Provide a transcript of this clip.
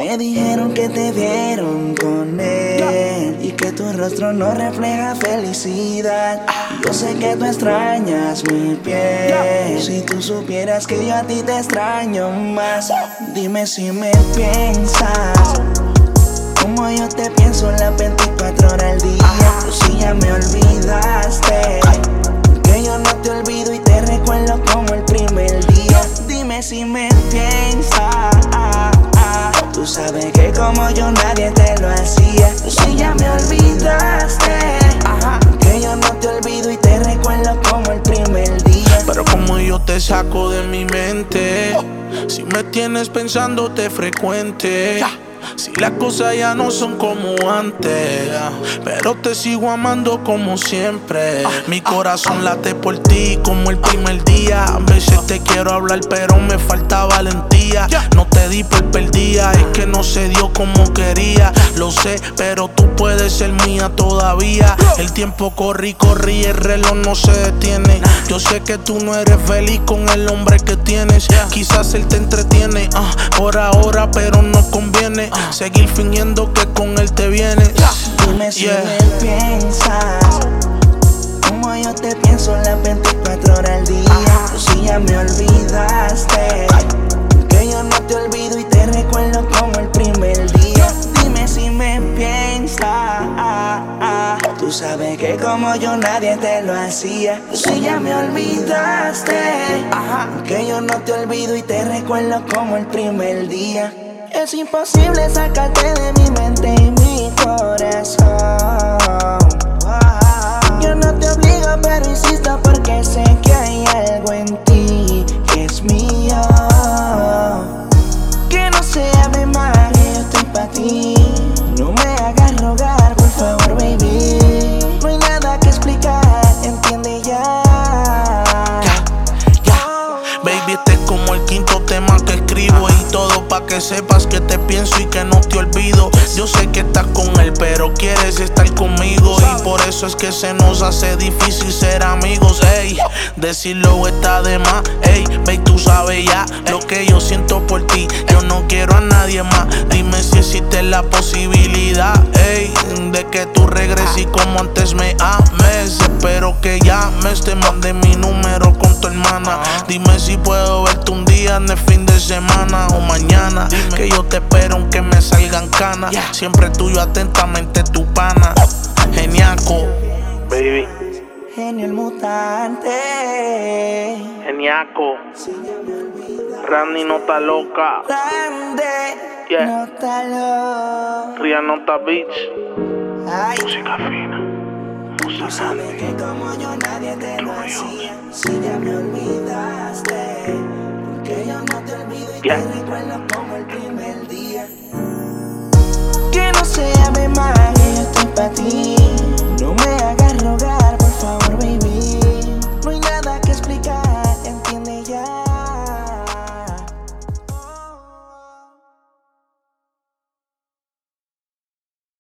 Me dijeron que te vieron con él y que tu rostro no refleja felicidad. Yo sé que tú extrañas mi piel. Si tú supieras que yo a ti te extraño más. Dime si me piensas como yo te pienso las 24 horas al día. Tú si ya me olvidaste, que yo no te olvido y te recuerdo como el primer día. Dime si me piensas. Tú sabes que como yo nadie te lo hacía. Tú si ya me olvidaste, que yo no te olvido y te recuerdo como el primer día. Pero como yo te saco de mi mente, si me tienes pensándote frecuente. Si las cosas ya no son como antes, pero te sigo amando como siempre. Mi corazón late por ti como el primer día. A veces te quiero hablar pero me falta valentía. No te di por perdida, es que no se dio como quería. Lo sé, pero tú puedes ser mía todavía. El tiempo corre y corre y el reloj no se detiene. Yo sé que tú no eres feliz con el hombre que tienes. Quizás él te entretiene por ahora, pero no conviene seguir fingiendo que con él te vienes. Dime si me piensas como yo te pienso las 24 horas al día. Tú si ya me olvidaste, que yo no te olvido y te recuerdo como el primer día. Dime si me piensas. Tú sabes que como yo nadie te lo hacía. Tú si ya me olvidaste, que yo no te olvido y te recuerdo como el primer día. Es imposible sacarte de mi mente y mi corazón. Yo no te obligo, pero insisto porque sé que hay algo en ti que es mío. Que no se llame más, que yo estoy pa' ti. No me hagas rogar, por favor, baby. No hay nada que explicar, entiende ya. Baby, este es como el quinto tema que escribo y todo pa' que sepas que te pienso y que no te olvido. Yo sé que estás con él, pero quieres estar conmigo y por eso es que se nos hace difícil ser amigos. Ey, decirlo está de más. Ey, baby, tú sabes ya lo que yo siento por ti. Yo no quiero a nadie más. Dime si existe la posibilidad, ey, de que tú regreses y como antes me ames. Espero que llames, te mande mi número con tu hermana. Dime si puedo verte un día en el fin de semana o mañana. Que yo te espero aunque me salgan canas. Siempre tuyo atentamente tu pana. Geniaco, baby. Genio el mutante. Geniaco. Randy no está loca. Grande, no está loco. Ria Nota Beach. Ay, Música fina. tú sabes que como yo nadie te lo hacía. Si ya me olvidaste, que yo no te olvido y te